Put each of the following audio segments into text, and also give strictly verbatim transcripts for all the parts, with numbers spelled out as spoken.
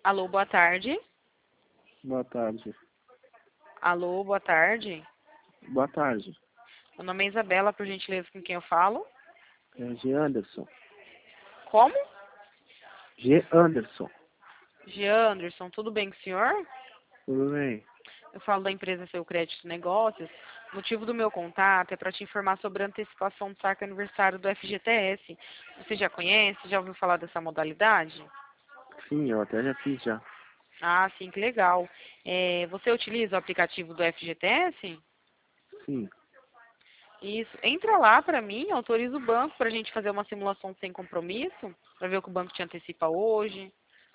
Alô, boa tarde. Boa tarde. Alô, boa tarde. Boa tarde. Meu nome é Isabela, por gentileza, com quem eu falo? É G. Anderson. Como? G. Anderson. G. Anderson, tudo bem com o senhor? Tudo bem? Eu falo da empresa Seu Crédito Negócios. O motivo do meu contato é para te informar sobre a antecipação do saque aniversário do F G T S. Você já conhece? Já ouviu falar dessa modalidade? Sim, eu até já fiz já. Ah, sim, que legal. É, você utiliza o aplicativo do F G T S? Sim. Isso. Entra lá para mim, autoriza o banco para a gente fazer uma simulação sem compromisso, para ver o que o banco te antecipa hoje.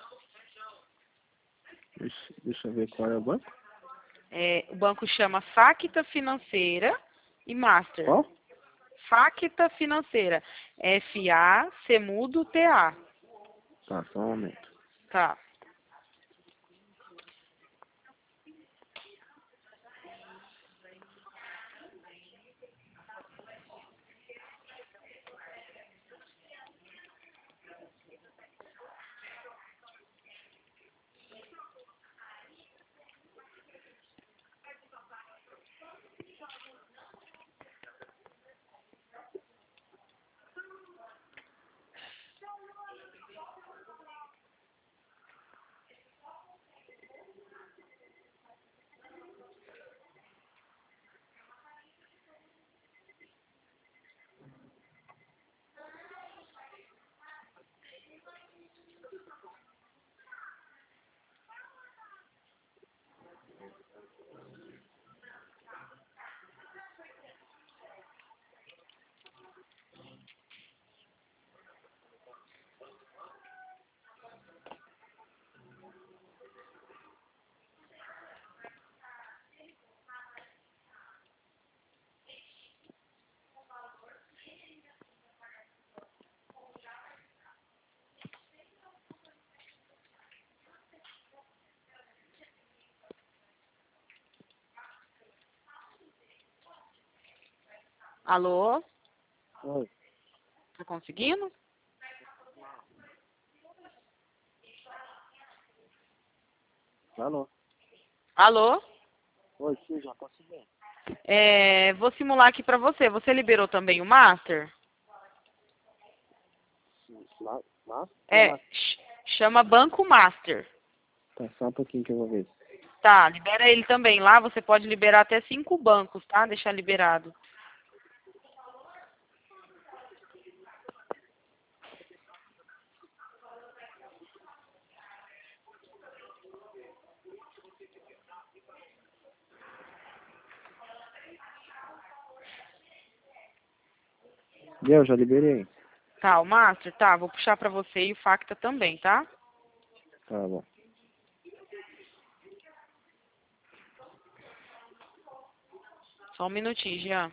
Deixa, deixa eu ver qual é o banco. É, o banco chama Facta Financeira e Master. Qual? Facta Financeira. F A C mudo T A. Tá, só um momento. Tá. Alô? Oi. Tá conseguindo? Alô? Alô? Oi, sim, já consegui. É, vou simular aqui para você. Você liberou também o Master? Lá, lá? É, ch- chama Banco Master. Tá, só um pouquinho que eu vou ver. Tá, libera ele também. Lá você pode liberar até cinco bancos, tá? Deixar liberado. Deu, já liberei. Tá, o Master? Tá, vou puxar pra você e o Facta também, tá? Tá bom. Só um minutinho, Jean.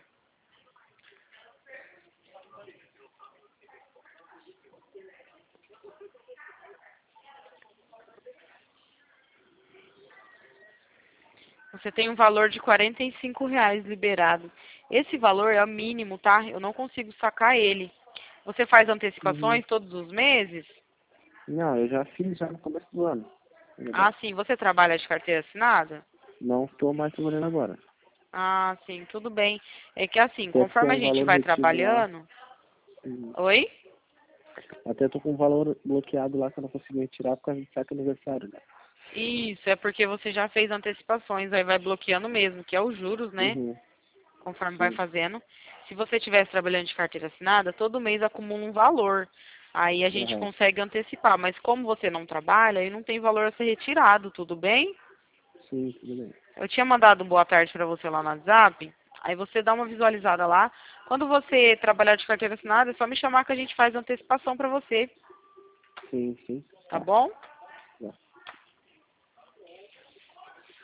Você tem um valor de quarenta e cinco reais liberado. Esse valor é o mínimo, tá? Eu não consigo sacar ele. Você faz Uhum. antecipações todos os meses? Não, eu já fiz já no começo do ano. Ah, sim. Você trabalha de carteira assinada? Não estou mais trabalhando agora. Ah, sim, tudo bem. É que assim, Até ficou conforme a um gente valor vai retido lá. trabalhando. Uhum. Oi? Até tô com um valor bloqueado lá que eu não consegui retirar por causa do saque aniversário, né? Isso, é porque você já fez antecipações, aí vai bloqueando mesmo, que é os juros, né? Uhum. Conforme vai Sim. fazendo. Se você estivesse trabalhando de carteira assinada, todo mês acumula um valor. Aí a gente Uhum. consegue antecipar. Mas como você não trabalha, aí não tem valor a ser retirado, tudo bem? Sim, tudo bem. Eu tinha mandado um boa tarde para você lá no WhatsApp. Aí você dá uma visualizada lá. Quando você trabalhar de carteira assinada, é só me chamar que a gente faz antecipação para você, Sim, sim. tá Tá. bom? Tá.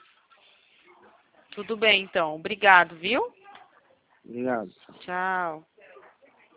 Tudo bem, então. Obrigado, viu? Obrigado. Tchau.